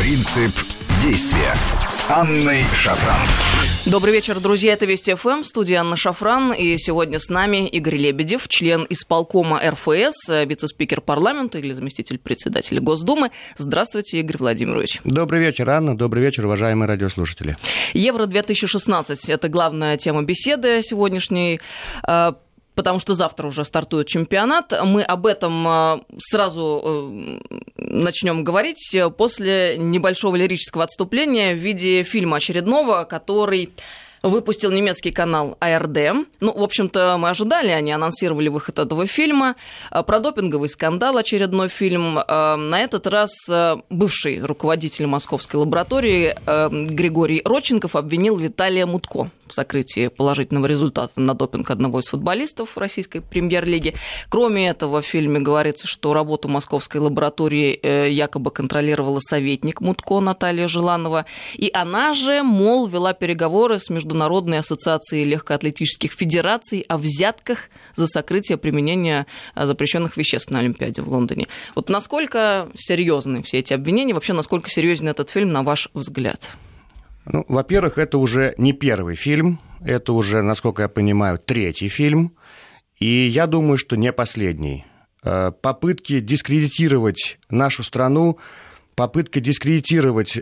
Принцип действия с Анной Шафран. Добрый вечер, друзья. Это Вести ФМ, студия Анна Шафран. И сегодня с нами Игорь Лебедев, член исполкома РФС, вице-спикер парламента или заместитель председателя Госдумы. Здравствуйте, Игорь Владимирович. Добрый вечер, Анна. Добрый вечер, уважаемые радиослушатели. Евро-2016 – это главная тема беседы сегодняшней, потому что завтра уже стартует чемпионат. Мы об этом сразу начнем говорить после небольшого лирического отступления в виде фильма очередного, который выпустил немецкий канал ARD. Ну, в общем-то, мы ожидали, они анонсировали выход этого фильма. Про допинговый скандал очередной фильм. На этот раз бывший руководитель московской лаборатории Григорий Родченков обвинил Виталия Мутко в сокрытии положительного результата на допинг одного из футболистов российской премьер-лиги. Кроме этого, в фильме говорится, что работу московской лаборатории якобы контролировала советник Мутко Наталья Желанова. И она же, мол, вела переговоры с Международной ассоциацией легкоатлетических федераций о взятках за сокрытие применения запрещенных веществ на Олимпиаде в Лондоне. Вот насколько серьезны все эти обвинения? Вообще, насколько серьезен этот фильм, на ваш взгляд? Ну, во-первых, это уже не первый фильм, это уже, насколько я понимаю, третий фильм, и я думаю, что не последний. Попытки дискредитировать нашу страну, попытки дискредитировать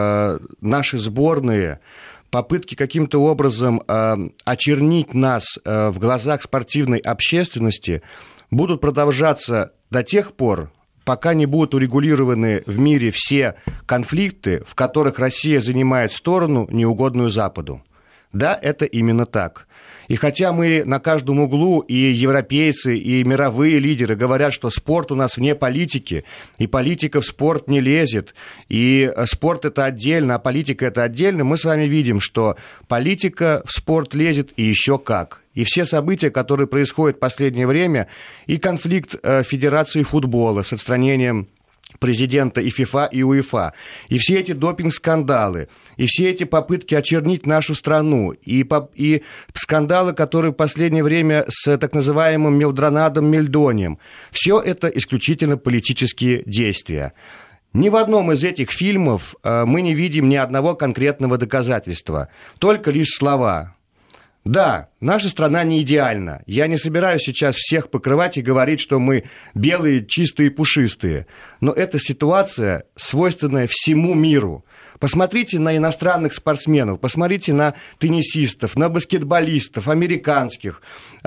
наши сборные, попытки каким-то образом очернить нас в глазах спортивной общественности будут продолжаться до тех пор, пока не будут урегулированы в мире все конфликты, в которых Россия занимает сторону, неугодную Западу. Да, это именно так. И хотя мы на каждом углу, и европейцы, и мировые лидеры говорят, что спорт у нас вне политики, и политика в спорт не лезет, и спорт это отдельно, а политика это отдельно, мы с вами видим, что политика в спорт лезет и еще как. И все события, которые происходят в последнее время, и конфликт Федерации футбола с отстранением президента и ФИФА, и УЕФА, и все эти допинг-скандалы, и все эти попытки очернить нашу страну, и скандалы, которые в последнее время с так называемым Милдронадом Мельдонием, все это исключительно политические действия. Ни в одном из этих фильмов мы не видим ни одного конкретного доказательства, только лишь слова. Да, наша страна не идеальна. Я не собираюсь сейчас всех покрывать и говорить, что мы белые, чистые, пушистые. Но эта ситуация, свойственная всему миру. Посмотрите на иностранных спортсменов, посмотрите на теннисистов, на баскетболистов, американских,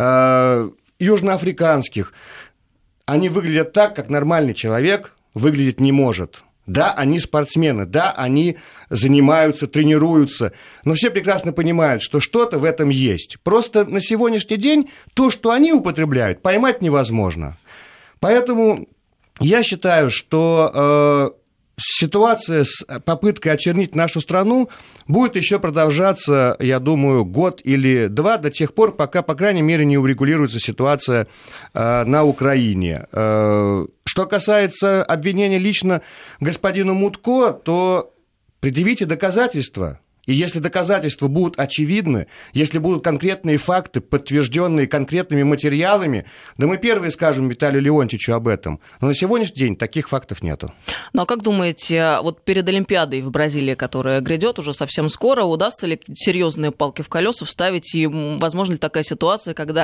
южноафриканских. Они выглядят так, как нормальный человек выглядеть не может. Да, они спортсмены, да, они занимаются, тренируются, но все прекрасно понимают, что что-то в этом есть. Просто на сегодняшний день то, что они употребляют, поймать невозможно. Поэтому я считаю, что ситуация с попыткой очернить нашу страну будет еще продолжаться, я думаю, год или два, до тех пор, пока, по крайней мере, не урегулируется ситуация на Украине. Что касается обвинения лично господину Мутко, то предъявите доказательства. И если доказательства будут очевидны, если будут конкретные факты, подтвержденные конкретными материалами, да мы первые скажем Виталию Леонтьевичу об этом. Но на сегодняшний день таких фактов нету. Ну а как думаете, вот перед Олимпиадой в Бразилии, которая грядет уже совсем скоро, удастся ли серьезные палки в колеса вставить? И возможно ли такая ситуация, когда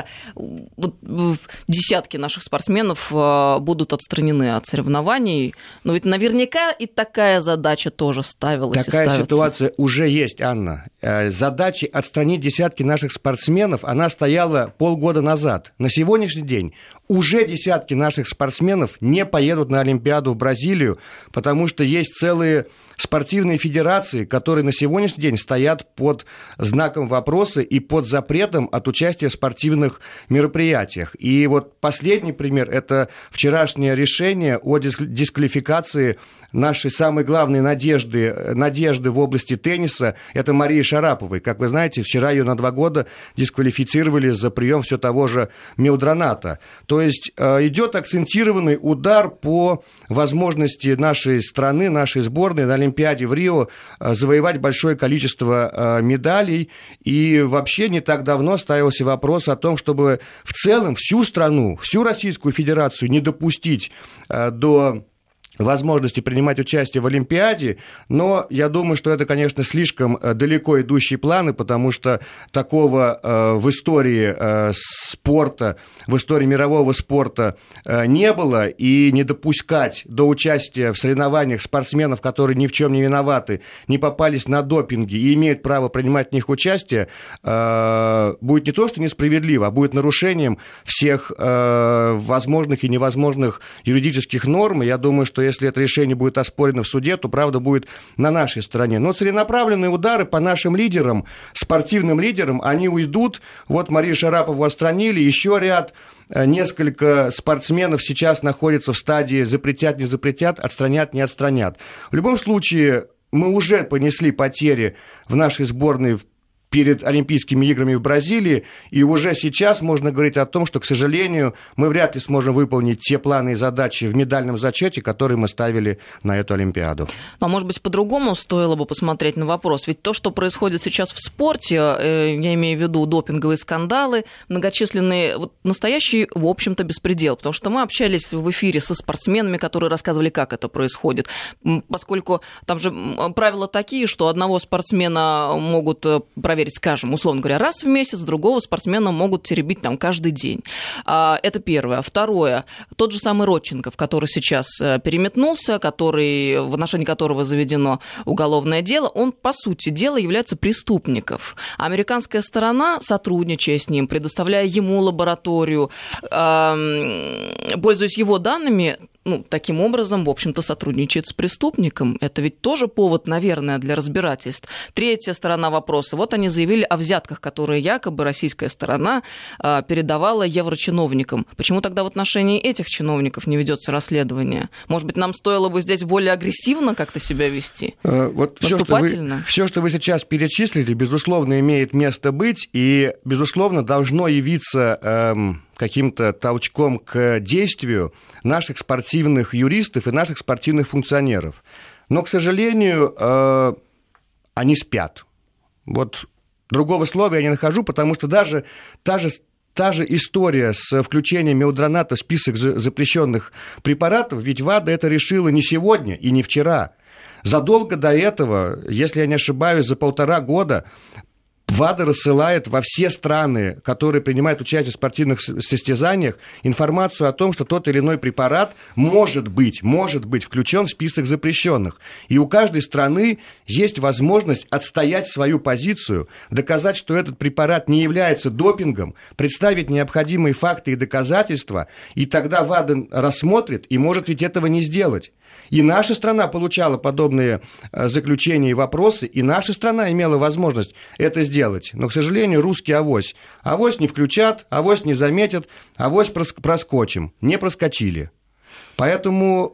десятки наших спортсменов будут отстранены от соревнований? Но ведь наверняка и такая задача тоже ставилась. Такая ситуация уже есть. Анна, задача отстранить десятки наших спортсменов, она стояла полгода назад. На сегодняшний день уже десятки наших спортсменов не поедут на Олимпиаду в Бразилию, потому что есть целые спортивные федерации, которые на сегодняшний день стоят под знаком вопроса и под запретом от участия в спортивных мероприятиях. И вот последний пример – это вчерашнее решение о дисквалификации нашей самой главной надежды в области тенниса, это Марии Шараповой. Как вы знаете, вчера ее на 2 года дисквалифицировали за прием все того же Милдроната. То есть идет акцентированный удар по возможности нашей страны, нашей сборной на Олимпиаде в Рио завоевать большое количество медалей. И вообще не так давно ставился вопрос о том, чтобы в целом всю страну, всю Российскую Федерацию не допустить до возможности принимать участие в Олимпиаде, но я думаю, что это, конечно, слишком далеко идущие планы, потому что такого в истории спорта, в истории мирового спорта не было, и не допускать до участия в соревнованиях спортсменов, которые ни в чем не виноваты, не попались на допинге и имеют право принимать в них участие, будет не то, что несправедливо, а будет нарушением всех возможных и невозможных юридических норм. И я думаю, что если это решение будет оспорено в суде, то правда будет на нашей стороне. Но целенаправленные удары по нашим лидерам, спортивным лидерам, они уйдут. Вот Марию Шарапову отстранили, еще ряд, несколько спортсменов сейчас находятся в стадии запретят, не запретят, отстранят, не отстранят. В любом случае, мы уже понесли потери в нашей сборной перед Олимпийскими играми в Бразилии, и уже сейчас можно говорить о том, что, к сожалению, мы вряд ли сможем выполнить те планы и задачи в медальном зачете, которые мы ставили на эту Олимпиаду. А может быть, по-другому стоило бы посмотреть на вопрос? Ведь то, что происходит сейчас в спорте, я имею в виду допинговые скандалы, многочисленные, вот настоящий, в общем-то, беспредел, потому что мы общались в эфире со спортсменами, которые рассказывали, как это происходит, поскольку там же правила такие, что одного спортсмена могут проверить, скажем, условно говоря, раз в месяц, другого спортсмена могут теребить там каждый день. Это первое. Второе. Тот же самый Родченков, который сейчас переметнулся, в отношении которого заведено уголовное дело, он, по сути дела, является преступником. Американская сторона, сотрудничая с ним, предоставляя ему лабораторию, пользуясь его данными, таким образом, в общем-то, сотрудничает с преступником. Это ведь тоже повод, наверное, для разбирательств. Третья сторона вопроса. Вот они заявили о взятках, которые якобы российская сторона передавала еврочиновникам. Почему тогда в отношении этих чиновников не ведется расследование? Может быть, нам стоило бы здесь более агрессивно как-то себя вести? Вот все, что вы сейчас перечислили, безусловно, имеет место быть, и, безусловно, должно явиться каким-то толчком к действию наших спортивных юристов и наших спортивных функционеров. Но, к сожалению, они спят. Вот другого слова я не нахожу, потому что даже та же история с включением мелдроната в список запрещенных препаратов, ведь ВАДА это решила не сегодня и не вчера. Задолго до этого, если я не ошибаюсь, за 1,5 года ВАДА рассылает во все страны, которые принимают участие в спортивных состязаниях, информацию о том, что тот или иной препарат может быть включен в список запрещенных. И у каждой страны есть возможность отстоять свою позицию, доказать, что этот препарат не является допингом, представить необходимые факты и доказательства, и тогда ВАДА рассмотрит и может ведь этого не сделать. И наша страна получала подобные заключения и вопросы, и наша страна имела возможность это сделать. Но, к сожалению, русский авось. Авось не включат, авось не заметят, авось проскочим. Не проскочили. Поэтому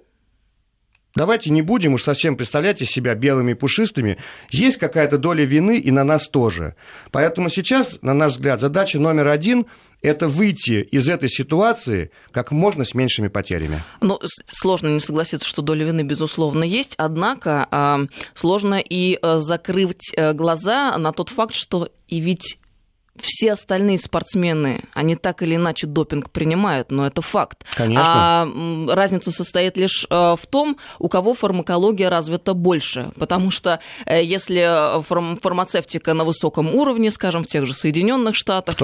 давайте не будем уж совсем представлять из себя белыми и пушистыми. Есть какая-то доля вины и на нас тоже. Поэтому сейчас, на наш взгляд, задача номер 1 – это выйти из этой ситуации как можно с меньшими потерями. Ну, сложно не согласиться, что доля вины, безусловно, есть, однако сложно и закрыть глаза на тот факт, что и ведь все остальные спортсмены, они так или иначе допинг принимают, но это факт. Конечно. А разница состоит лишь в том, у кого фармакология развита больше. Потому что если фармацевтика на высоком уровне, скажем, в тех же Соединенных Штатах,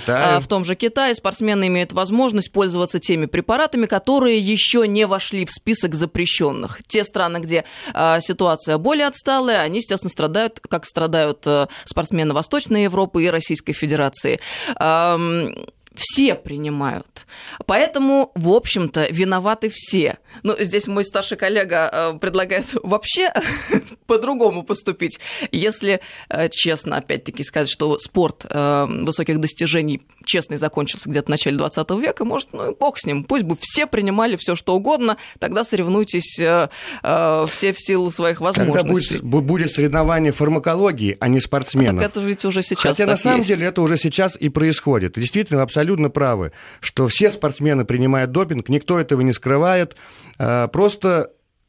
в том же Китае спортсмены имеют возможность пользоваться теми препаратами, которые еще не вошли в список запрещенных. Те страны, где ситуация более отсталая, они, естественно, страдают, как страдают спортсмены Восточной Европы и Российской Федерации. Все принимают. Поэтому, в общем-то, виноваты все. Ну, здесь мой старший коллега предлагает вообще по-другому поступить. Если честно, опять-таки, сказать, что спорт высоких достижений честный закончился где-то в начале 20 века, может, ну и бог с ним. Пусть бы все принимали все что угодно, тогда соревнуйтесь все в силу своих возможностей. Тогда будет соревнование фармакологии, а не спортсменов. Так это ведь уже сейчас Хотя на самом деле это уже сейчас и происходит. И действительно, абсолютно правы, что все спортсмены принимают допинг, никто этого не скрывает. Просто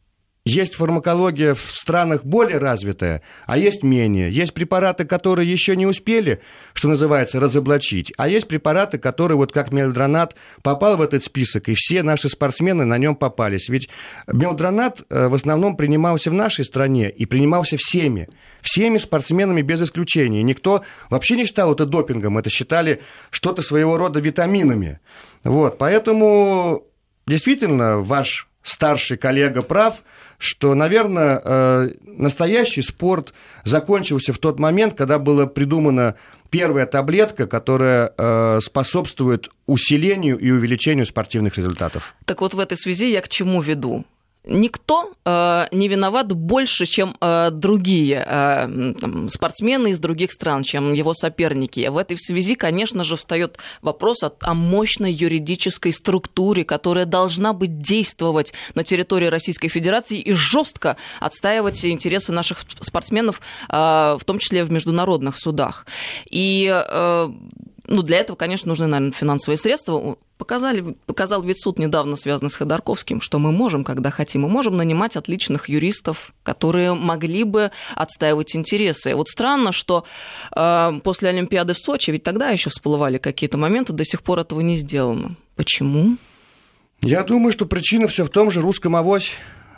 есть фармакология в странах более развитая, а есть менее. Есть препараты, которые еще не успели, что называется, разоблачить, а есть препараты, которые, вот как мелдронат, попал в этот список, и все наши спортсмены на нем попались. Ведь мелдронат в основном принимался в нашей стране и принимался всеми спортсменами без исключения. Никто вообще не считал это допингом, это считали что-то своего рода витаминами. Вот, поэтому действительно ваш старший коллега прав, что, наверное, настоящий спорт закончился в тот момент, когда была придумана первая таблетка, которая способствует усилению и увеличению спортивных результатов. Так вот, в этой связи я к чему веду? Никто не виноват больше, чем другие спортсмены из других стран, чем его соперники. В этой связи, конечно же, встает вопрос о мощной юридической структуре, которая должна быть действовать на территории Российской Федерации и жестко отстаивать интересы наших спортсменов, в том числе в международных судах. И для этого, конечно, нужны, наверное, финансовые средства. Показал ведь суд недавно, связанный с Ходорковским, что мы можем, когда хотим, мы можем нанимать отличных юристов, которые могли бы отстаивать интересы. Вот странно, что после Олимпиады в Сочи, ведь тогда еще всплывали какие-то моменты, до сих пор этого не сделано. Почему? Я думаю, что причина все в том же русском авось,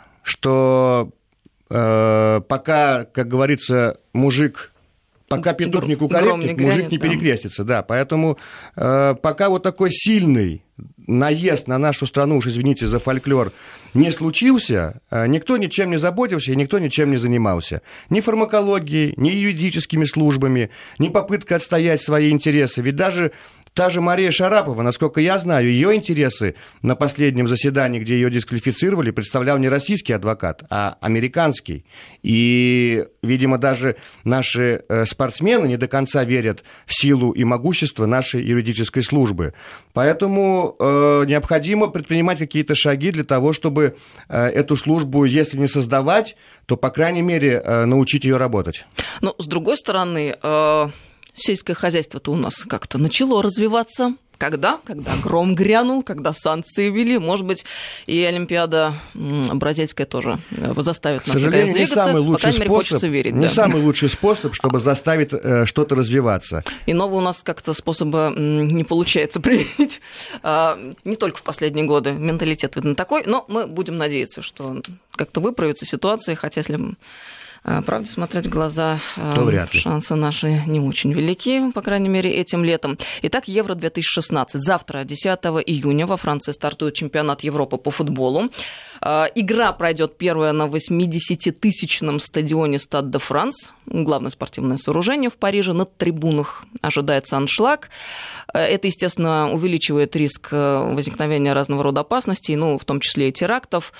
что пока, как говорится, пока петух не кукарекнет, мужик не перекрестится, да, поэтому пока вот такой сильный наезд на нашу страну, уж извините за фольклор, не случился, никто ничем не заботился и никто ничем не занимался. Ни фармакологией, ни юридическими службами, ни попыткой отстоять свои интересы, ведь даже та же Мария Шарапова, насколько я знаю, ее интересы на последнем заседании, где ее дисквалифицировали, представлял не российский адвокат, а американский. И, видимо, даже наши спортсмены не до конца верят в силу и могущество нашей юридической службы. Поэтому необходимо предпринимать какие-то шаги для того, чтобы эту службу, если не создавать, то, по крайней мере, научить ее работать. Но, с другой стороны, сельское хозяйство-то у нас как-то начало развиваться. Когда? Когда гром грянул, когда санкции ввели. Может быть, и Олимпиада бразильская тоже заставит нас наконец двигаться. По крайней мере, хочется верить. Не самый лучший способ, чтобы заставить что-то развиваться. Иного у нас как-то способа не получается применить. Не только в последние годы. Менталитет, видно, такой. Но мы будем надеяться, что как-то выправится ситуация. Хотя, если правде смотреть в глаза, шансы наши не очень велики, по крайней мере, этим летом. Итак, Евро-2016. Завтра, 10 июня, во Франции стартует чемпионат Европы по футболу. Игра пройдет первая на 80-тысячном стадионе Стад де Франс, главное спортивное сооружение в Париже. На трибунах ожидается аншлаг. Это, естественно, увеличивает риск возникновения разного рода опасностей, в том числе и терактов.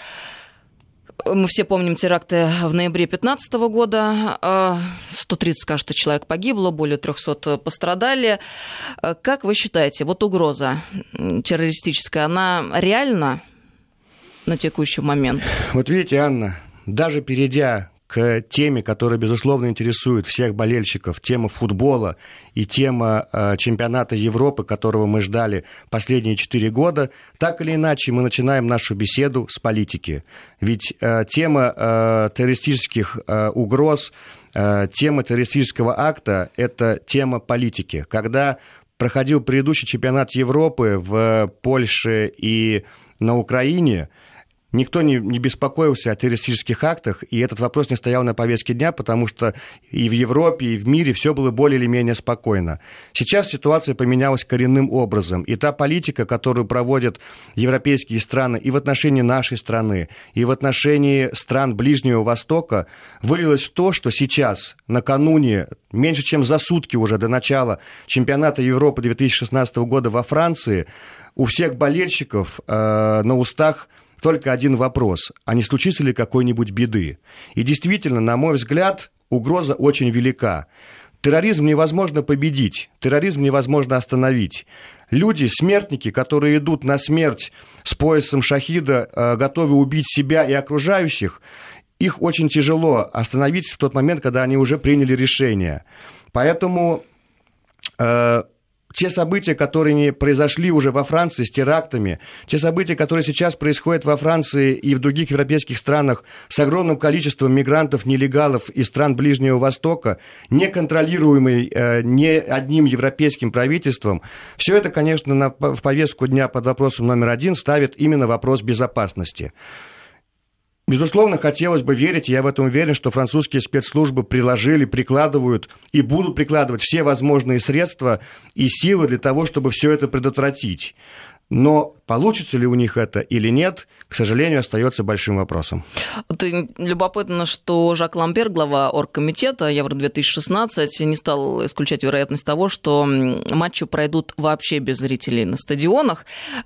Мы все помним теракты в ноябре 2015 года. 130, кажется, человек погибло, более 300 пострадали. Как вы считаете, вот угроза террористическая, она реальна на текущий момент? Вот видите, Анна, даже перейдя к теме, которая, безусловно, интересует всех болельщиков, тема футбола и тема чемпионата Европы, которого мы ждали последние 4 года, так или иначе мы начинаем нашу беседу с политики. Ведь тема террористических угроз, тема террористического акта – это тема политики. Когда проходил предыдущий чемпионат Европы в Польше и на Украине, никто не беспокоился о террористических актах, и этот вопрос не стоял на повестке дня, потому что и в Европе, и в мире все было более или менее спокойно. Сейчас ситуация поменялась коренным образом, и та политика, которую проводят европейские страны и в отношении нашей страны, и в отношении стран Ближнего Востока, вылилась в то, что сейчас, накануне, меньше чем за сутки уже до начала чемпионата Европы 2016 года во Франции, у всех болельщиков на устах только один вопрос: а не случится ли какой-нибудь беды? И действительно, на мой взгляд, угроза очень велика. Терроризм невозможно победить, терроризм невозможно остановить. Люди, смертники, которые идут на смерть с поясом шахида, готовы убить себя и окружающих, их очень тяжело остановить в тот момент, когда они уже приняли решение. Поэтому те события, которые произошли уже во Франции с терактами, те события, которые сейчас происходят во Франции и в других европейских странах с огромным количеством мигрантов, нелегалов из стран Ближнего Востока, неконтролируемый ни одним европейским правительством, все это, конечно, в повестку дня под вопросом номер 1 ставит именно вопрос безопасности. Безусловно, хотелось бы верить, я в этом уверен, что французские спецслужбы прикладывают и будут прикладывать все возможные средства и силы для того, чтобы все это предотвратить. Но получится ли у них это или нет, к сожалению, остается большим вопросом. Любопытно, что Жак Ламбер, глава оргкомитета Евро-2016, не стал исключать вероятность того, что матчи пройдут вообще без зрителей на стадионах.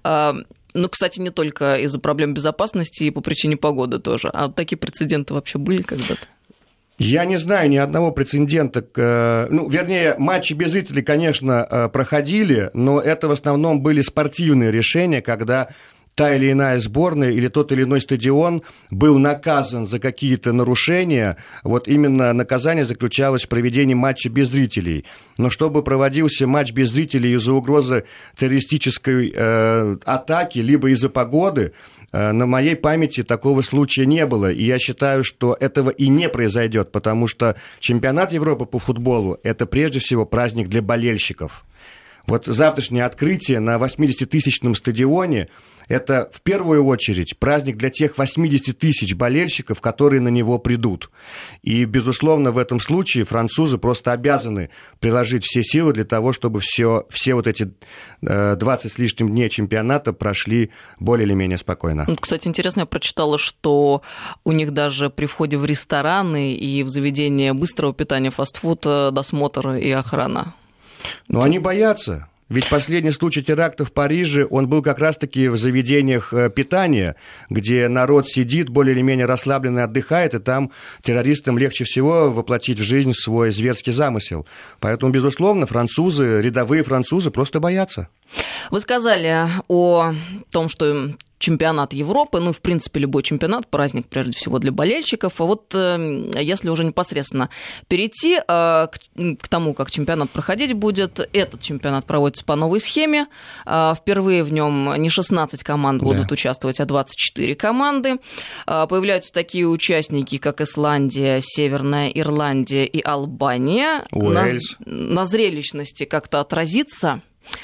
Ну, кстати, не только из-за проблем безопасности и по причине погоды тоже. А вот такие прецеденты вообще были когда-то? Я не знаю ни одного прецедента. Вернее, матчи без зрителей, конечно, проходили, но это в основном были спортивные решения, когда та или иная сборная или тот или иной стадион был наказан за какие-то нарушения. Вот именно наказание заключалось в проведении матча без зрителей. Но чтобы проводился матч без зрителей из-за угрозы террористической атаки, либо из-за погоды, на моей памяти такого случая не было. И я считаю, что этого и не произойдет, потому что чемпионат Европы по футболу – это прежде всего праздник для болельщиков. Вот завтрашнее открытие на 80-тысячном стадионе – это в первую очередь праздник для тех 80 тысяч болельщиков, которые на него придут. И, безусловно, в этом случае французы просто обязаны приложить все силы для того, чтобы все вот эти 20 с лишним дней чемпионата прошли более или менее спокойно. Кстати, интересно, я прочитала, что у них даже при входе в рестораны и в заведения быстрого питания, фастфуд, досмотр и охрана. Но они боятся. Ведь последний случай теракта в Париже, он был как раз-таки в заведениях питания, где народ сидит, более или менее расслабленно отдыхает, и там террористам легче всего воплотить в жизнь свой зверский замысел. Поэтому, безусловно, рядовые французы просто боятся. Вы сказали о том, что чемпионат Европы, в принципе, любой чемпионат, праздник, прежде всего, для болельщиков. А вот если уже непосредственно перейти к тому, как чемпионат проходить будет, этот чемпионат проводится по новой схеме. Впервые в нем не 16 команд будут участвовать, а 24 команды. Появляются такие участники, как Исландия, Северная Ирландия и Албания. Уэльс. На зрелищности как-то отразится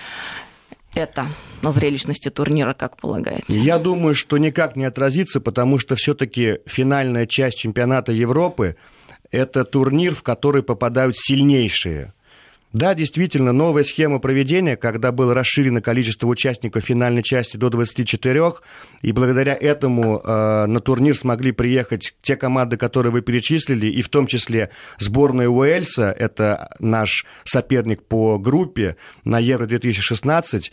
это на зрелищности турнира, как полагаете? Я думаю, что никак не отразится, потому что все-таки финальная часть чемпионата Европы – это турнир, в который попадают сильнейшие. Да, действительно, новая схема проведения, когда было расширено количество участников финальной части до 24, и благодаря этому на турнир смогли приехать те команды, которые вы перечислили, и в том числе сборная Уэльса, это наш соперник по группе на Евро-2016,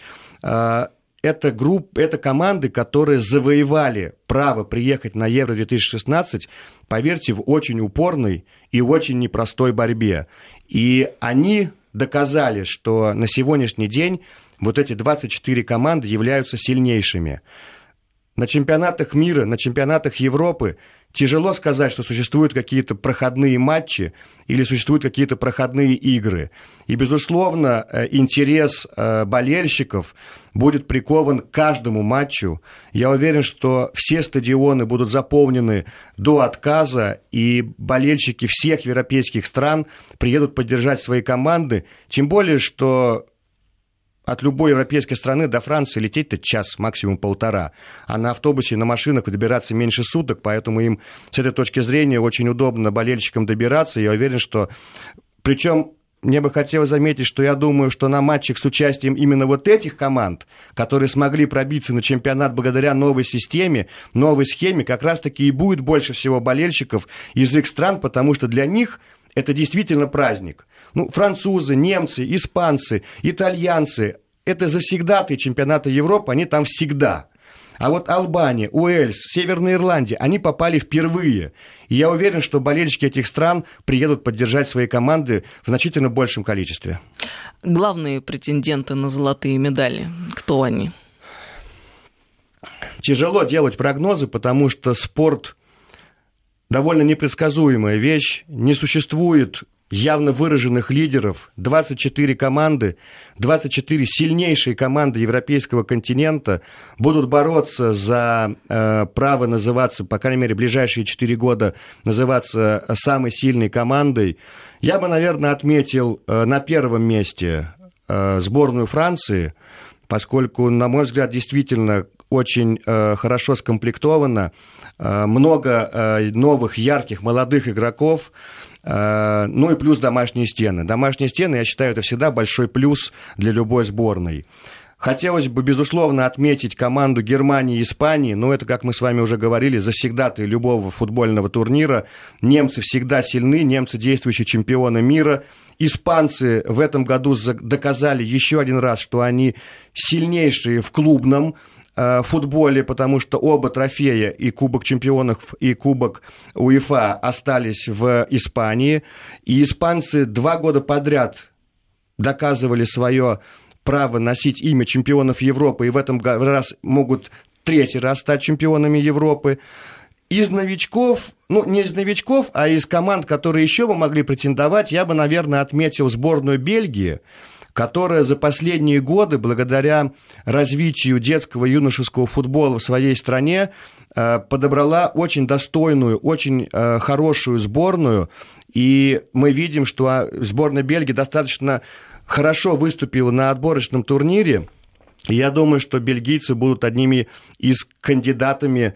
это команды, которые завоевали право приехать на Евро-2016, поверьте, в очень упорной и очень непростой борьбе. И они доказали, что на сегодняшний день вот эти 24 команды являются сильнейшими. На чемпионатах мира, на чемпионатах Европы тяжело сказать, что существуют какие-то проходные матчи или существуют какие-то проходные игры. И, безусловно, интерес болельщиков будет прикован к каждому матчу. Я уверен, что все стадионы будут заполнены до отказа, и болельщики всех европейских стран приедут поддержать свои команды, тем более, что от любой европейской страны до Франции лететь-то час, максимум полтора. А на автобусе, на машинах добираться меньше суток, поэтому им с этой точки зрения очень удобно болельщикам добираться. Я уверен, что... Причем мне бы хотелось заметить, что я думаю, что на матчах с участием именно вот этих команд, которые смогли пробиться на чемпионат благодаря новой системе, новой схеме, как раз-таки и будет больше всего болельщиков из их стран, потому что для них это действительно праздник. Французы, немцы, испанцы, итальянцы – это завсегдатые чемпионата Европы, они там всегда. А вот Албания, Уэльс, Северная Ирландия, они попали впервые. И я уверен, что болельщики этих стран приедут поддержать свои команды в значительно большем количестве. Главные претенденты на золотые медали, кто они? Тяжело делать прогнозы, потому что спорт довольно непредсказуемая вещь. Не существует явно выраженных лидеров, 24 команды, 24 сильнейшие команды европейского континента будут бороться за право называться, по крайней мере, в ближайшие 4 года называться самой сильной командой. Я бы, наверное, отметил на первом месте сборную Франции, поскольку, на мой взгляд, действительно очень хорошо скомплектовано, много новых, ярких, молодых игроков, ну и плюс домашние стены. Домашние стены, я считаю, это всегда большой плюс для любой сборной. Хотелось бы, безусловно, отметить команду Германии и Испании, но это, как мы с вами уже говорили, завсегдатаи любого футбольного турнира. Немцы всегда сильны, немцы действующие чемпионы мира. Испанцы в этом году доказали еще один раз, что они сильнейшие в клубном футболе, потому что оба трофея, и Кубок чемпионов, и Кубок УЕФА, остались в Испании. И испанцы 2 года подряд доказывали свое право носить имя чемпионов Европы, и в этом раз могут 3-й раз стать чемпионами Европы. Из новичков, ну, не из новичков, а из команд, которые еще бы могли претендовать, я бы, наверное, отметил сборную Бельгии, которая за последние годы, благодаря развитию детского и юношеского футбола в своей стране, подобрала очень достойную, очень хорошую сборную. И мы видим, что сборная Бельгии достаточно хорошо выступила на отборочном турнире. И я думаю, что бельгийцы будут одними из кандидатами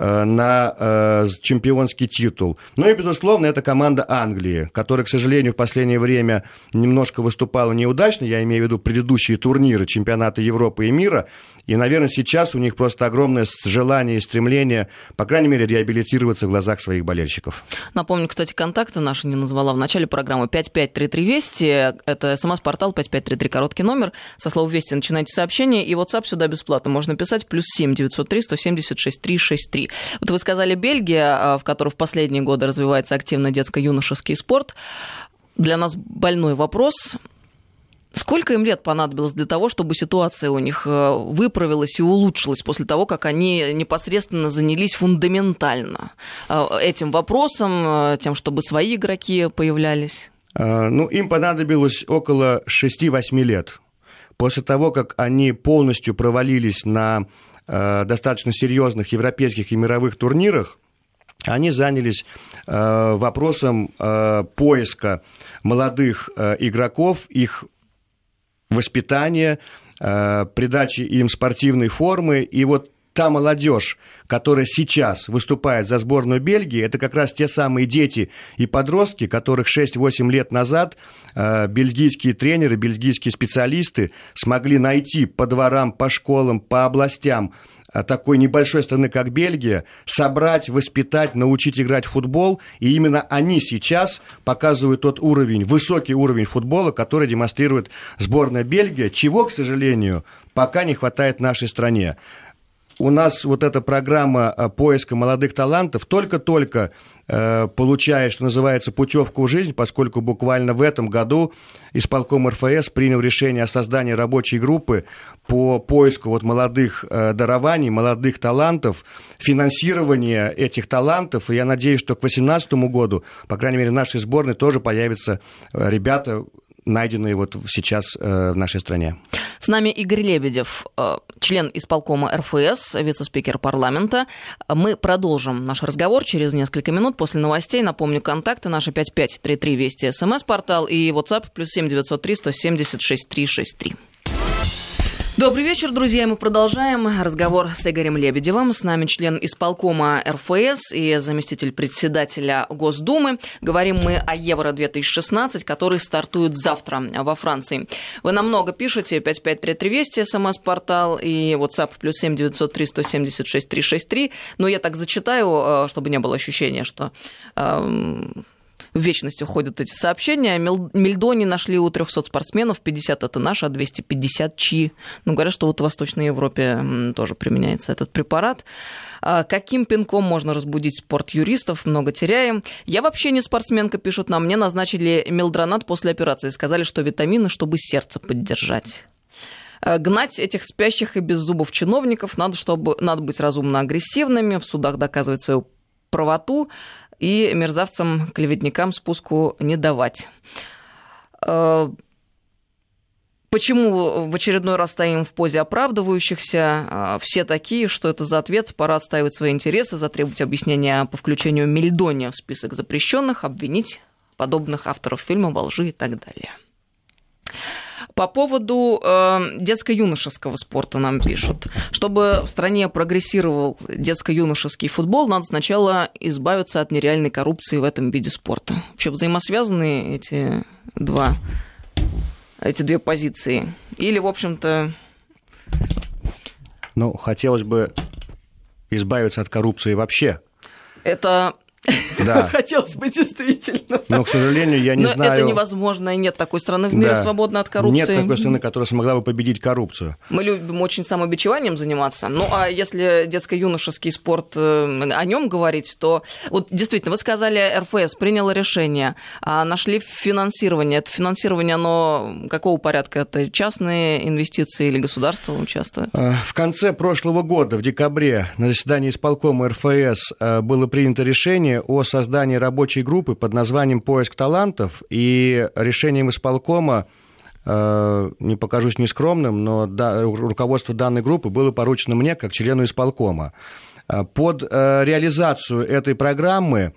на чемпионский титул. Ну и, безусловно, это команда Англии, которая, к сожалению, в последнее время немножко выступала неудачно. Я имею в виду предыдущие турниры чемпионата Европы и мира. И, наверное, сейчас у них просто огромное желание и стремление, по крайней мере, реабилитироваться в глазах своих болельщиков. Напомню, кстати, контакты наши не назвала в начале программы. 5533 Вести. Это СМС-портал 5533, короткий номер. Со слова «Вести» начинайте сообщение. И WhatsApp сюда бесплатно можно писать. +7 903 176 363. Вот вы сказали Бельгия, в которой в последние годы развивается активно детско-юношеский спорт. Для нас больной вопрос. Сколько им лет понадобилось для того, чтобы ситуация у них выправилась и улучшилась после того, как они непосредственно занялись фундаментально этим вопросом, тем, чтобы свои игроки появлялись? Ну, им понадобилось около 6-8 лет. После того, как они полностью провалились на достаточно серьезных европейских и мировых турнирах, они занялись вопросом поиска молодых игроков, их воспитания, придачи им спортивной формы. И вот та молодежь, которая сейчас выступает за сборную Бельгии, это как раз те самые дети и подростки, которых 6-8 лет назад бельгийские тренеры, бельгийские специалисты смогли найти по дворам, по школам, по областям такой небольшой страны, как Бельгия, собрать, воспитать, научить играть в футбол. И именно они сейчас показывают тот уровень, высокий уровень футбола, который демонстрирует сборная Бельгии, чего, к сожалению, пока не хватает нашей стране. У нас вот эта программа поиска молодых талантов только-только получает, что называется, путевку в жизнь, поскольку буквально в этом году исполком РФС принял решение о создании рабочей группы по поиску вот молодых дарований, молодых талантов, финансирования этих талантов. И я надеюсь, что к 2018 году, по крайней мере, в нашей сборной тоже появятся ребята, найденные вот сейчас в нашей стране. С нами Игорь Лебедев, член исполкома РФС, вице-спикер парламента. Мы продолжим наш разговор через несколько минут после новостей. Напомню, контакты наши 5533 Вести, СМС-портал и WhatsApp +7 903 176 363. Добрый вечер, друзья. Мы продолжаем разговор с Игорем Лебедевым. С нами член исполкома РФС и заместитель председателя Госдумы. Говорим мы о Евро-2016, который стартует завтра во Франции. Вы нам много пишете. 5533 Вести, СМС-портал и WhatsApp +7 903 176 363. Но я так зачитаю, чтобы не было ощущения, что в вечность уходят эти сообщения. Мельдони нашли у 300 спортсменов, 50 это наши, а 250 чьи. Ну, говорят, что вот в Восточной Европе тоже применяется этот препарат. Каким пинком можно разбудить спорт юристов? Много теряем. Я вообще не спортсменка, пишут нам. Мне назначили мелдронат после операции. Сказали, что витамины, чтобы сердце поддержать. Гнать этих спящих и без зубов чиновников надо быть разумно агрессивными, в судах доказывать свою правоту и мерзавцам-клеветникам спуску не давать. Почему в очередной раз стоим в позе оправдывающихся? Все такие, что это за ответ? Пора отстаивать свои интересы, затребовать объяснения по включению Мельдония в список запрещенных, обвинить подобных авторов фильма во лжи и так далее. По поводу детско-юношеского спорта нам пишут. Чтобы в стране прогрессировал детско-юношеский футбол, надо сначала избавиться от нереальной коррупции в этом виде спорта. Вообще взаимосвязаны эти две позиции? Или, в общем-то... Ну, хотелось бы избавиться от коррупции вообще. Это... Да. Хотелось бы действительно. Но, к сожалению, я не знаю... Но это невозможно, и нет такой страны в мире свободной от коррупции. Нет такой страны, которая смогла бы победить коррупцию. Мы любим очень самобичеванием заниматься. Ну, а если детско-юношеский спорт, о нем говорить, то... Вот действительно, вы сказали, РФС приняло решение, нашли финансирование. Это финансирование, оно какого порядка? Это частные инвестиции или государство участвует? В конце прошлого года, в декабре, на заседании исполкома РФС было принято решение о создании рабочей группы под названием «Поиск талантов», и решением исполкома, не покажусь нескромным, но руководство данной группы было поручено мне как члену исполкома. Под реализацию этой программы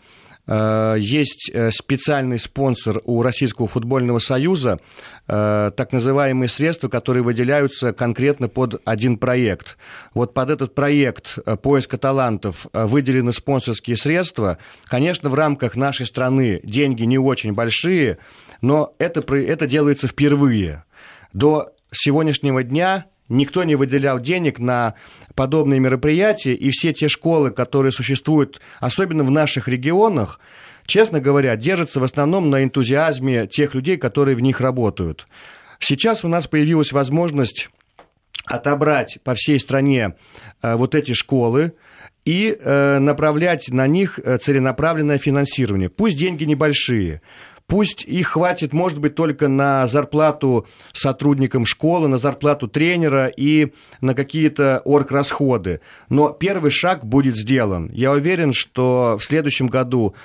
есть специальный спонсор у Российского футбольного союза, так называемые средства, которые выделяются конкретно под один проект. Вот под этот проект поиска талантов выделены спонсорские средства. Конечно, в рамках нашей страны деньги не очень большие, но это делается впервые. До сегодняшнего дня никто не выделял денег на подобные мероприятия, и все те школы, которые существуют, особенно в наших регионах, честно говоря, держатся в основном на энтузиазме тех людей, которые в них работают. Сейчас у нас появилась возможность отобрать по всей стране вот эти школы и направлять на них целенаправленное финансирование. Пусть деньги небольшие, пусть их хватит, может быть, только на зарплату сотрудникам школы, на зарплату тренера и на какие-то орграсходы. Но первый шаг будет сделан. Я уверен, что в следующем году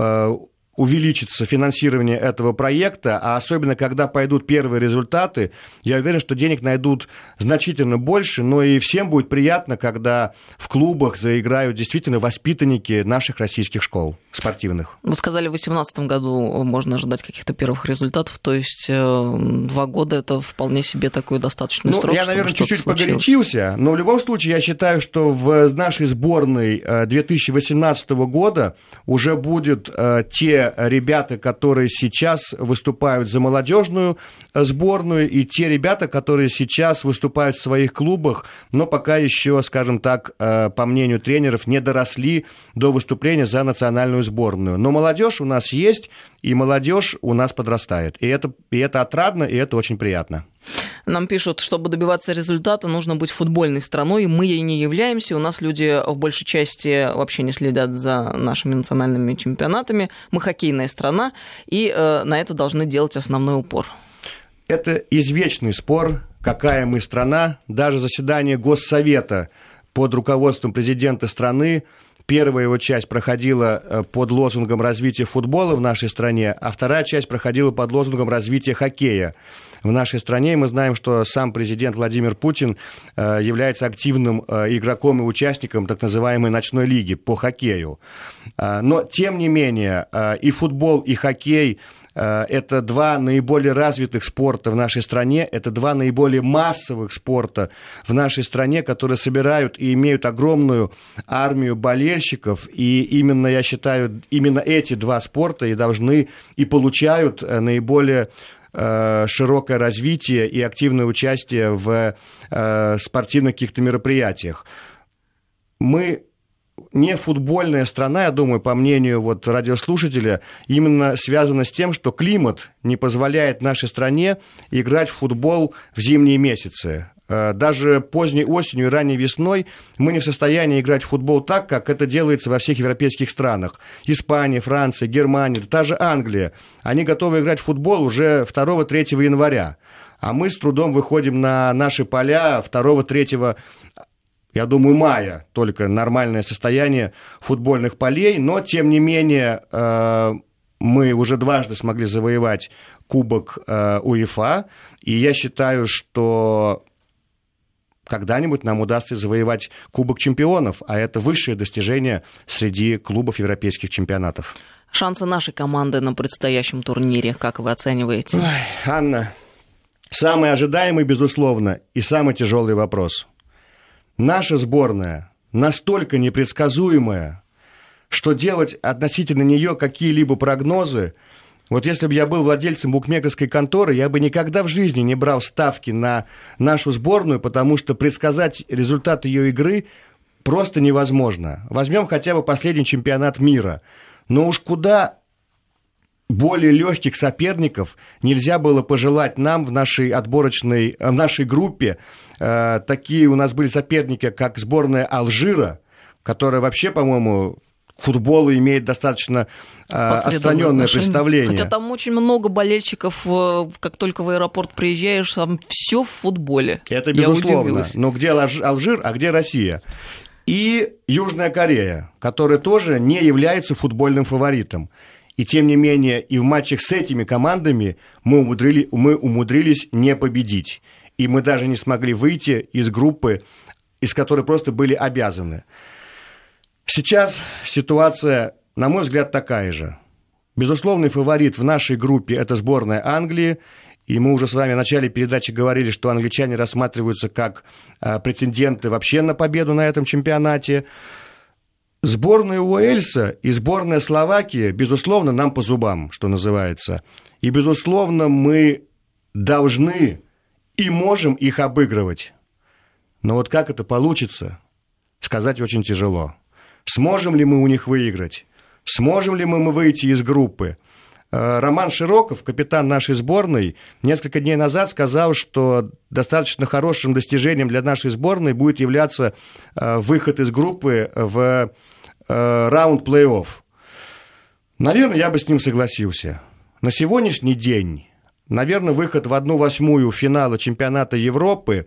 увеличится финансирование этого проекта, а особенно, когда пойдут первые результаты, я уверен, что денег найдут значительно больше, но и всем будет приятно, когда в клубах заиграют действительно воспитанники наших российских школ спортивных. Вы сказали, в 2018 году можно ожидать каких-то первых результатов, то есть 2 года это вполне себе такой достаточный срок. Я, наверное, чуть-чуть погорячился, но в любом случае я считаю, что в нашей сборной 2018 года уже будут те ребята, которые сейчас выступают за молодежную сборную, и те ребята, которые сейчас выступают в своих клубах, но пока еще, скажем так, по мнению тренеров, не доросли до выступления за национальную сборную. Но молодежь у нас есть, и молодежь у нас подрастает. И это отрадно, и это очень приятно. Нам пишут, чтобы добиваться результата, нужно быть футбольной страной. Мы ей не являемся. У нас люди в большей части вообще не следят за нашими национальными чемпионатами. Мы хоккейная страна, и на это должны делать основной упор. Это извечный спор, какая мы страна. Даже заседание Госсовета под руководством президента страны, первая его часть проходила под лозунгом развития футбола в нашей стране, а вторая часть проходила под лозунгом развития хоккея в нашей стране. И мы знаем, что сам президент Владимир Путин является активным игроком и участником так называемой ночной лиги по хоккею. Но, тем не менее, и футбол, и хоккей – это 2 наиболее развитых спорта в нашей стране, это 2 наиболее массовых спорта в нашей стране, которые собирают и имеют огромную армию болельщиков, и именно, я считаю, именно эти 2 спорта и должны, и получают наиболее широкое развитие и активное участие в спортивных каких-то мероприятиях. Мы не футбольная страна, я думаю, по мнению радиослушателя, именно связана с тем, что климат не позволяет нашей стране играть в футбол в зимние месяцы. Даже поздней осенью и ранней весной мы не в состоянии играть в футбол так, как это делается во всех европейских странах. Испания, Франция, Германия, та же Англия. Они готовы играть в футбол уже 2-3 января. А мы с трудом выходим на наши поля 2-3 я думаю, мая только нормальное состояние футбольных полей, но, тем не менее, мы уже дважды смогли завоевать Кубок УЕФА, и я считаю, что когда-нибудь нам удастся завоевать Кубок чемпионов, а это высшее достижение среди клубов европейских чемпионатов. Шансы нашей команды на предстоящем турнире, как вы оцениваете? Ой, Анна, самый ожидаемый, безусловно, и самый тяжелый вопрос. Наша сборная настолько непредсказуемая, что делать относительно нее какие-либо прогнозы, вот если бы я был владельцем букмекерской конторы, я бы никогда в жизни не брал ставки на нашу сборную, потому что предсказать результат ее игры просто невозможно. Возьмем хотя бы последний чемпионат мира. Но уж куда более легких соперников нельзя было пожелать нам в нашей группе. Такие у нас были соперники, как сборная Алжира, которая вообще, по-моему, к футболу имеет достаточно отстраненное представление. Хотя там очень много болельщиков, как только в аэропорт приезжаешь, там все в футболе. Это безусловно. Но где Алжир, а где Россия? И Южная Корея, которая тоже не является футбольным фаворитом. И тем не менее, и в матчах с этими командами мы умудрились не победить. И мы даже не смогли выйти из группы, из которой просто были обязаны. Сейчас ситуация, на мой взгляд, такая же. Безусловный фаворит в нашей группе – это сборная Англии. И мы уже с вами в начале передачи говорили, что англичане рассматриваются как претенденты вообще на победу на этом чемпионате. Сборная Уэльса и сборная Словакии, безусловно, нам по зубам, что называется. И, безусловно, мы должны и можем их обыгрывать. Но вот как это получится, сказать очень тяжело. Сможем ли мы у них выиграть? Сможем ли мы выйти из группы? Роман Широков, капитан нашей сборной, несколько дней назад сказал, что достаточно хорошим достижением для нашей сборной будет являться выход из группы в раунд плей-офф. Наверное, я бы с ним согласился. На сегодняшний день, наверное, выход в 1/8 финала чемпионата Европы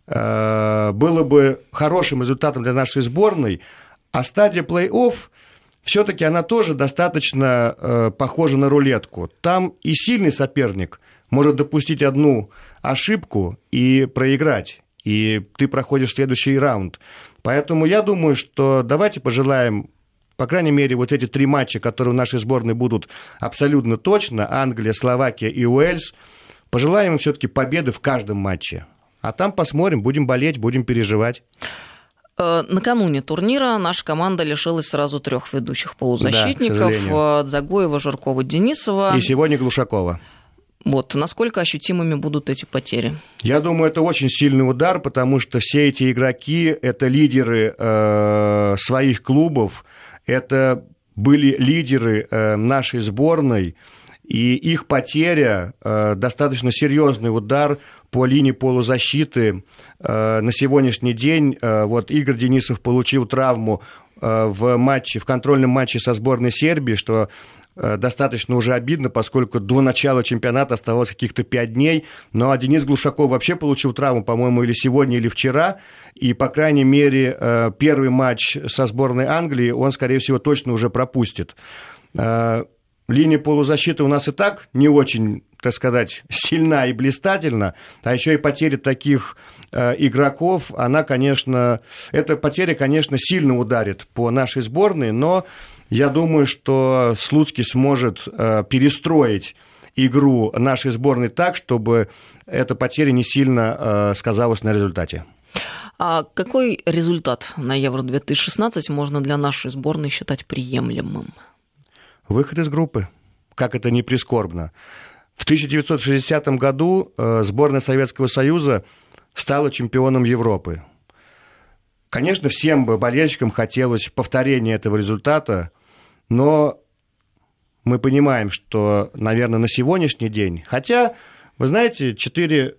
было бы хорошим результатом для нашей сборной, а стадия плей-офф все-таки она тоже достаточно похожа на рулетку. Там и сильный соперник может допустить одну ошибку и проиграть, и ты проходишь следующий раунд. Поэтому я думаю, что давайте пожелаем, по крайней мере, вот эти 3 матча, которые у нашей сборной будут абсолютно точно, Англия, Словакия и Уэльс, пожелаем им все-таки победы в каждом матче. А там посмотрим, будем болеть, будем переживать. Накануне турнира наша команда лишилась сразу 3 ведущих полузащитников: Дзагоева, Жиркова, Денисова. И сегодня Глушакова. Вот, насколько ощутимыми будут эти потери? Я думаю, это очень сильный удар, потому что все эти игроки – это лидеры своих клубов, это были лидеры нашей сборной, и их потеря достаточно серьезный удар по линии полузащиты. На сегодняшний день вот Игорь Денисов получил травму в контрольном матче со сборной Сербии, что достаточно уже обидно, поскольку до начала чемпионата оставалось каких-то 5 дней. Ну а Денис Глушаков вообще получил травму, по-моему, или сегодня, или вчера. И, по крайней мере, первый матч со сборной Англии он, скорее всего, точно уже пропустит. Линия полузащиты у нас и так не очень, так сказать, сильна и блистательна, а еще и потеря таких игроков, эта потеря, конечно, сильно ударит по нашей сборной, но я думаю, что Слуцкий сможет перестроить игру нашей сборной так, чтобы эта потеря не сильно сказалась на результате. А какой результат на Евро-2016 можно для нашей сборной считать приемлемым? Выход из группы, как это ни прискорбно. В 1960 году сборная Советского Союза стала чемпионом Европы. Конечно, всем бы болельщикам хотелось повторения этого результата, но мы понимаем, что, наверное, на сегодняшний день, хотя, вы знаете, 4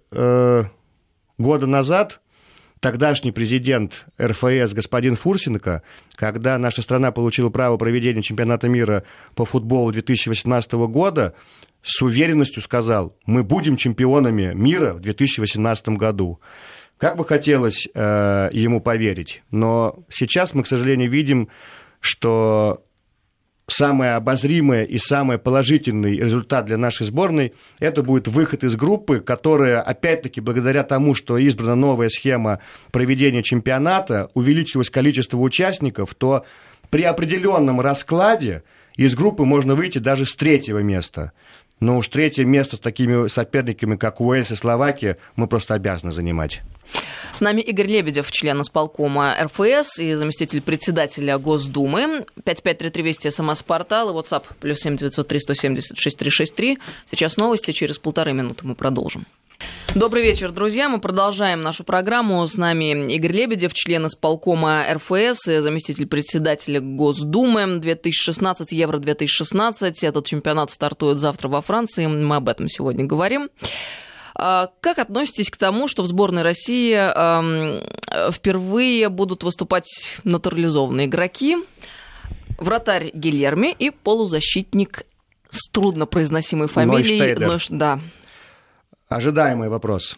года назад тогдашний президент РФС господин Фурсенко, когда наша страна получила право проведения чемпионата мира по футболу 2018 года, с уверенностью сказал: мы будем чемпионами мира в 2018 году. Как бы хотелось ему поверить, но сейчас мы, к сожалению, видим, что самое обозримое и самый положительный результат для нашей сборной – это будет выход из группы, которая, опять-таки, благодаря тому, что избрана новая схема проведения чемпионата, увеличилось количество участников, то при определенном раскладе из группы можно выйти даже с 3-го места. Но уж 3-е место с такими соперниками, как Уэльс и Словакия, мы просто обязаны занимать. С нами Игорь Лебедев, член исполкома РФС и заместитель председателя Госдумы. 5533 Вести, СМС-портал и WhatsApp +7 903 170 6363. Сейчас новости, через 1,5 минуты мы продолжим. Добрый вечер, друзья. Мы продолжаем нашу программу. С нами Игорь Лебедев, член исполкома РФС и заместитель председателя Госдумы. 2016, Евро-2016. Этот чемпионат стартует завтра во Франции. Мы об этом сегодня говорим. Как относитесь к тому, что в сборной России впервые будут выступать натурализованные игроки, вратарь Гильерми и полузащитник с труднопроизносимой фамилией? Да. Ожидаемый вопрос.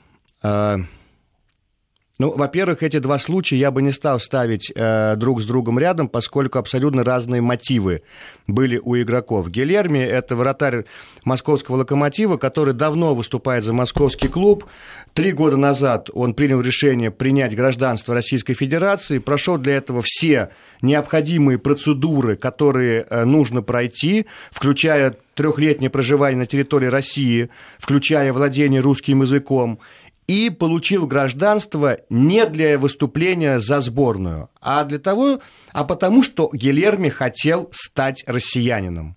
Во-первых, эти два случая я бы не стал ставить друг с другом рядом, поскольку абсолютно разные мотивы были у игроков. Гильерми – это вратарь московского «Локомотива», который давно выступает за московский клуб. 3 года назад он принял решение принять гражданство Российской Федерации, прошел для этого все необходимые процедуры, которые нужно пройти, включая 3-летнее проживание на территории России, включая владение русским языком, и получил гражданство не для выступления за сборную, а потому что Гильерми хотел стать россиянином.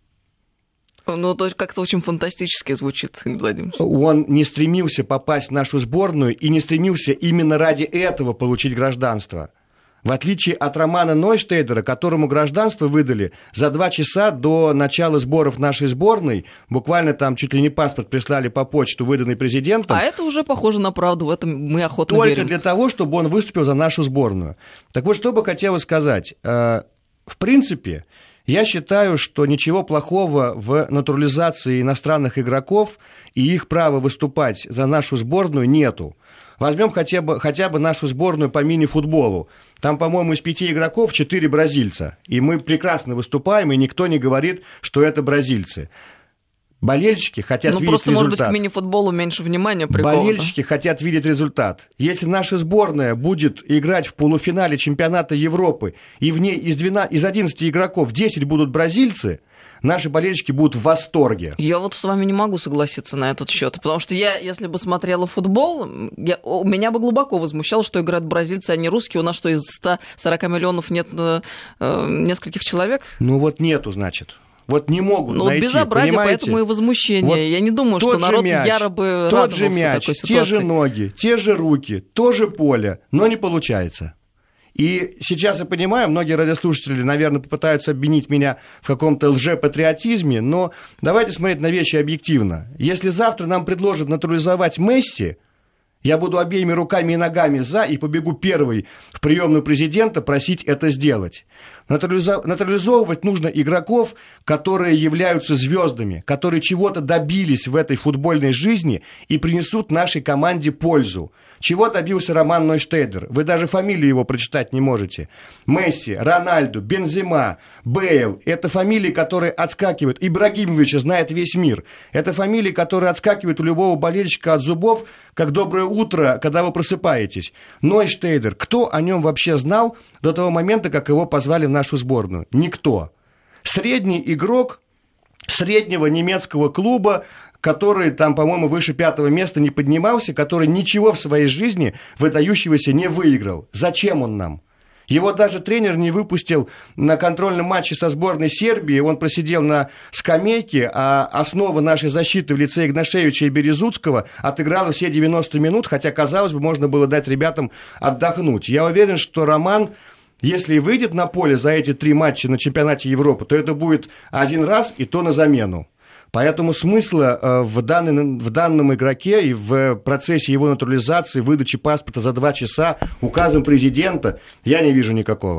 То как-то очень фантастически звучит, Владимир. Он не стремился попасть в нашу сборную и не стремился именно ради этого получить гражданство. В отличие от Романа Нойштейдера, которому гражданство выдали за 2 часа до начала сборов нашей сборной, буквально там чуть ли не паспорт прислали по почту, выданный президентом. А это уже похоже на правду, в этом мы охотно верим. Только для того, чтобы он выступил за нашу сборную. Так вот, что бы хотелось сказать. В принципе, я считаю, что ничего плохого в натурализации иностранных игроков и их права выступать за нашу сборную нету. Возьмем хотя бы нашу сборную по мини-футболу. Там, по-моему, из 5 игроков 4 бразильца. И мы прекрасно выступаем, и никто не говорит, что это бразильцы. Болельщики хотят видеть результат. Может быть, к мини-футболу меньше внимания приковано. Болельщики хотят видеть результат. Если наша сборная будет играть в полуфинале чемпионата Европы, и в ней из 11 игроков 10 будут бразильцы, наши болельщики будут в восторге. Я вот с вами не могу согласиться на этот счет, потому что я, если бы смотрела футбол, меня бы глубоко возмущало, что играют бразильцы, а не русские. У нас что, из 140 миллионов нет нескольких человек? Нету, значит. Не могут найти, безобразие, понимаете? Поэтому и возмущение. Я не думаю, что народ яро бы радовался тот же мяч, такой ситуации. Те же ноги, те же руки, то же поле, но не получается. И сейчас я понимаю, многие радиослушатели, наверное, попытаются обвинить меня в каком-то лжепатриотизме, но давайте смотреть на вещи объективно. Если завтра нам предложат натурализовать Месси, я буду обеими руками и ногами за и побегу первый в приемную президента просить это сделать. Натурализовывать нужно игроков, которые являются звездами, которые чего-то добились в этой футбольной жизни и принесут нашей команде пользу. Чего добился Роман Нойштейдер? Вы даже фамилию его прочитать не можете. Месси, Рональду, Бензема, Бейл – это фамилии, которые отскакивают. Ибрагимовича знает весь мир. Это фамилии, которые отскакивают у любого болельщика от зубов, как доброе утро, когда вы просыпаетесь. Нойштейдер, кто о нем вообще знал до того момента, как его позвали в нашу сборную? Никто. Средний игрок среднего немецкого клуба, который там, по-моему, выше 5-го места не поднимался, который ничего в своей жизни выдающегося не выиграл. Зачем он нам? Его даже тренер не выпустил на контрольном матче со сборной Сербии, он просидел на скамейке, а основа нашей защиты в лице Игнашевича и Березуцкого отыграла все 90 минут, хотя, казалось бы, можно было дать ребятам отдохнуть. Я уверен, что Роман, если выйдет на поле за эти 3 матча на чемпионате Европы, то это будет 1 раз, и то на замену. Поэтому смысла в данном игроке и в процессе его натурализации, выдачи паспорта за 2 часа указом президента я не вижу никакого.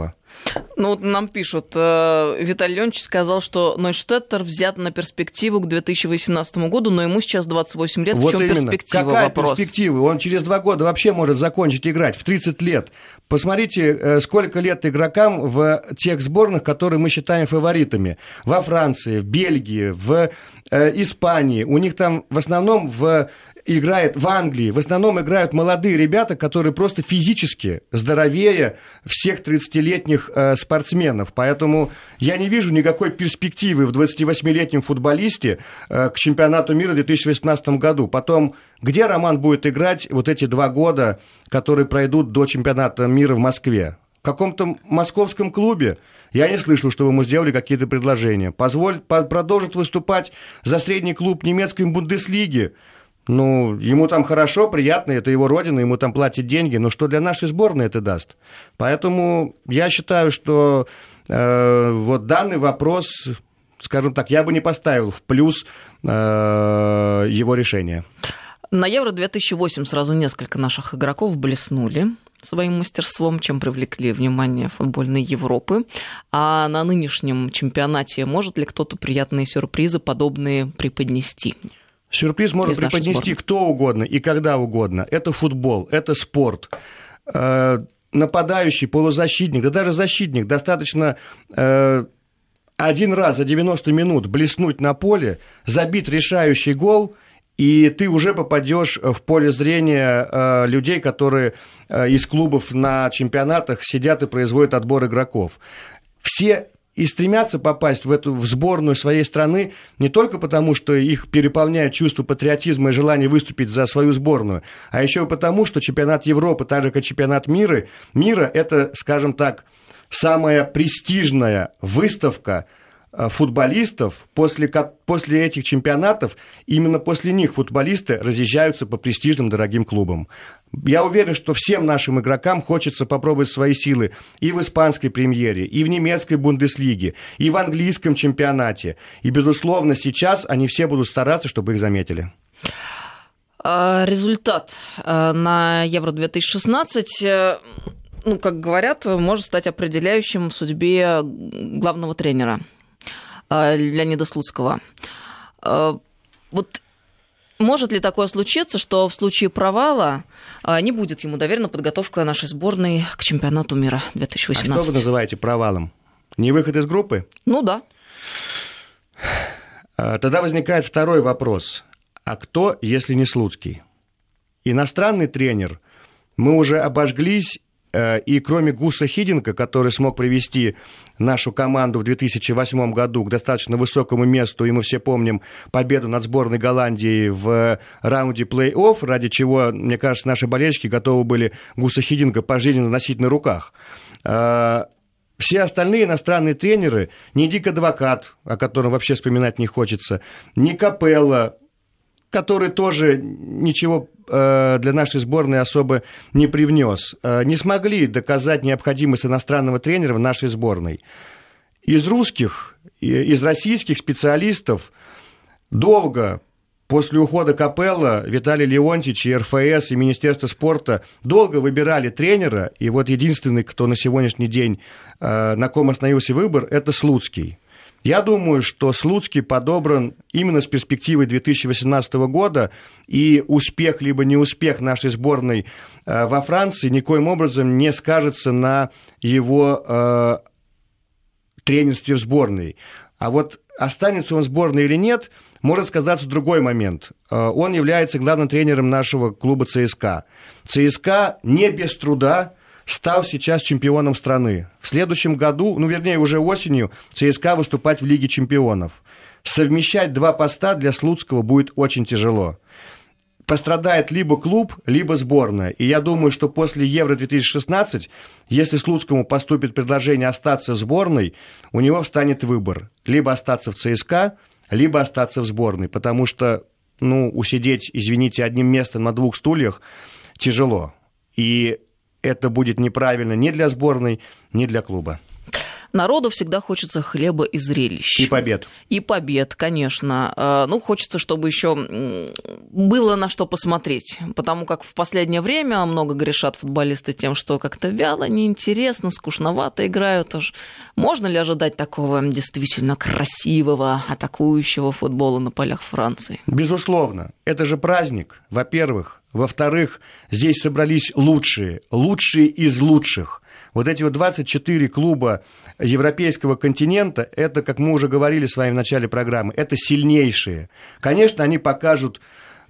Ну, вот нам пишут, Виталий Леонидович сказал, что Нойштеттер взят на перспективу к 2018 году, но ему сейчас 28 лет. Вот в чем именно. перспектива? Какая вопрос? перспектива? Он через 2 года вообще может закончить играть в 30 лет. Посмотрите, сколько лет игрокам в тех сборных, которые мы считаем фаворитами. Во Франции, в Бельгии, в Испании. У них там в основном играет в Англии. В основном играют молодые ребята, которые просто физически здоровее всех 30-летних спортсменов. Поэтому я не вижу никакой перспективы в 28-летнем футболисте к чемпионату мира в 2018 году. Потом, где Роман будет играть вот эти 2 года, которые пройдут до чемпионата мира в Москве? В каком-то московском клубе? Я не слышал, чтобы ему сделали какие-то предложения. Продолжит выступать за средний клуб немецкой Бундеслиги. Ну, ему там хорошо, приятно, это его родина, ему там платят деньги, но что для нашей сборной это даст? Поэтому я считаю, что вот данный вопрос, скажем так, я бы не поставил в плюс его решение. На Евро-2008 сразу несколько наших игроков блеснули своим мастерством, чем привлекли внимание футбольной Европы. А на нынешнем чемпионате может ли кто-то приятные сюрпризы подобные преподнести? Сюрприз может преподнести кто угодно и когда угодно. Это футбол, это спорт. Нападающий, полузащитник, да даже защитник, достаточно один раз за 90 минут блеснуть на поле, забить решающий гол, и ты уже попадешь в поле зрения людей, которые из клубов на чемпионатах сидят и производят отбор игроков. Все и стремятся попасть в сборную своей страны не только потому, что их переполняет чувство патриотизма и желание выступить за свою сборную, а еще и потому, что чемпионат Европы, так же как чемпионат мира это, скажем так, самая престижная выставка футболистов. После этих чемпионатов, именно после них футболисты разъезжаются по престижным дорогим клубам. Я уверен, что всем нашим игрокам хочется попробовать свои силы и в испанской премьере, и в немецкой Бундеслиге, и в английском чемпионате. И, безусловно, сейчас они все будут стараться, чтобы их заметили. Результат на Евро-2016, ну, как говорят, может стать определяющим в судьбе главного тренера Леонида Слуцкого. Вот может ли такое случиться, что в случае провала не будет ему доверена подготовка нашей сборной к чемпионату мира 2018? А что вы называете провалом? Не выход из группы? Ну да. Тогда возникает второй вопрос. А кто, если не Слуцкий? Иностранный тренер. Мы уже обожглись. И кроме Гуса Хидинка, который смог привести нашу команду в 2008 году к достаточно высокому месту, и мы все помним победу над сборной Голландии в раунде плей-офф, ради чего, мне кажется, наши болельщики готовы были Гуса Хидинка пожизненно носить на руках. Все остальные иностранные тренеры, ни Дик Адвокат, о котором вообще вспоминать не хочется, ни Капелло, который тоже ничего для нашей сборной особо не привнес, не смогли доказать необходимость иностранного тренера в нашей сборной. Из российских специалистов долго, после ухода Капелло, Виталий Леонтьевич и РФС, и Министерство спорта долго выбирали тренера, и вот единственный, кто на сегодняшний день, на ком остановился выбор, это Слуцкий. Я думаю, что Слуцкий подобран именно с перспективой 2018 года, и успех либо неуспех нашей сборной во Франции никоим образом не скажется на его тренерстве в сборной. А вот останется он в сборной или нет, может сказаться другой момент. Он является главным тренером нашего клуба ЦСКА. ЦСКА не без труда стал сейчас чемпионом страны. В следующем году, уже осенью, ЦСКА выступать в Лиге чемпионов. Совмещать 2 поста для Слуцкого будет очень тяжело. Пострадает либо клуб, либо сборная. И я думаю, что после Евро-2016, если Слуцкому поступит предложение остаться в сборной, у него встанет выбор. Либо остаться в ЦСКА, либо остаться в сборной. Потому что, усидеть, извините, одним местом на 2 стульях тяжело. И это будет неправильно ни для сборной, ни для клуба. Народу всегда хочется хлеба и зрелищ. И побед. И побед, конечно. Ну, хочется, чтобы еще было на что посмотреть. Потому как в последнее время много грешат футболисты тем, что как-то вяло, неинтересно, скучновато играют. Можно ли ожидать такого действительно красивого, атакующего футбола на полях Франции? Безусловно. Это же праздник, во-первых. Во-вторых, здесь собрались лучшие из лучших. Вот эти вот 24 клуба европейского континента, это, как мы уже говорили с вами в начале программы, это сильнейшие. Конечно, они покажут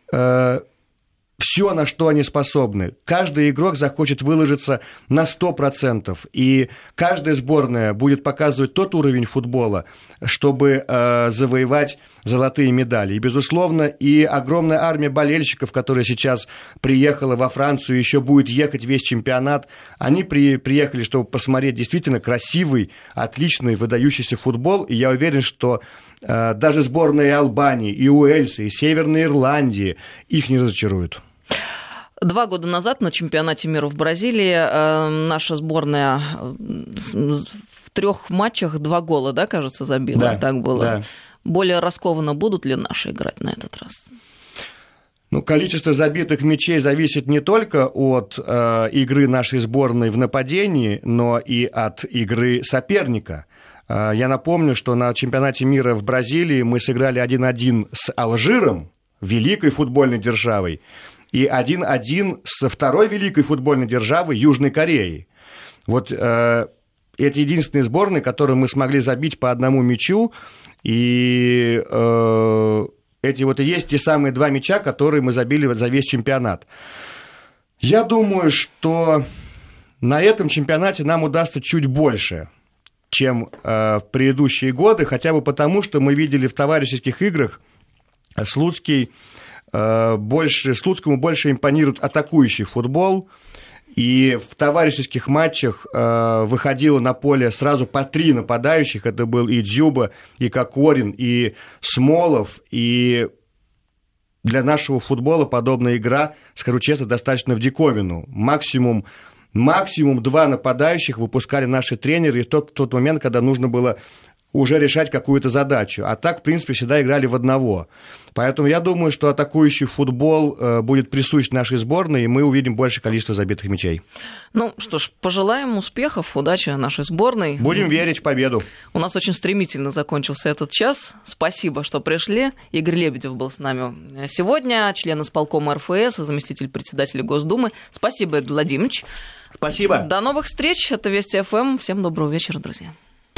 все, на что они способны. Каждый игрок захочет выложиться на 100%, и каждая сборная будет показывать тот уровень футбола, чтобы завоевать золотые медали. И, безусловно, и огромная армия болельщиков, которая сейчас приехала во Францию, еще будет ехать весь чемпионат, они приехали, чтобы посмотреть действительно красивый, отличный, выдающийся футбол, и я уверен, что даже сборные Албании, и Уэльса, и Северной Ирландии их не разочаруют. 2 года назад на чемпионате мира в Бразилии наша сборная в 3 матчах 2 гола, да, кажется, забила? Да, так было. Да. Более раскованно будут ли наши играть на этот раз? Ну, количество забитых мячей зависит не только от игры нашей сборной в нападении, но и от игры соперника. Я напомню, что на чемпионате мира в Бразилии мы сыграли 1-1 с Алжиром, великой футбольной державой, и 1-1 со второй великой футбольной державой Южной Кореей. Вот это единственные сборные, которые мы смогли забить по одному мячу, и эти вот и есть те самые 2 мяча, которые мы забили за весь чемпионат. Я думаю, что на этом чемпионате нам удастся чуть больше, чем в предыдущие годы, хотя бы потому, что мы видели в товарищеских играх, Слуцкому больше импонирует атакующий футбол, и в товарищеских матчах выходило на поле сразу по 3 нападающих, это был и Дзюба, и Кокорин, и Смолов, и для нашего футбола подобная игра, скажу честно, достаточно в диковину. Максимум 2 нападающих выпускали наши тренеры в тот момент, когда нужно было уже решать какую-то задачу. А так, в принципе, всегда играли в одного. Поэтому я думаю, что атакующий футбол будет присущ нашей сборной, и мы увидим большее количество забитых мячей. Ну что ж, пожелаем успехов, удачи нашей сборной. Будем верить в победу. У нас очень стремительно закончился этот час. Спасибо, что пришли. Игорь Лебедев был с нами сегодня, член исполкома РФС, заместитель председателя Госдумы. Спасибо, Игорь Владимирович. Спасибо. До новых встреч. Это Вести ФМ. Всем доброго вечера, друзья.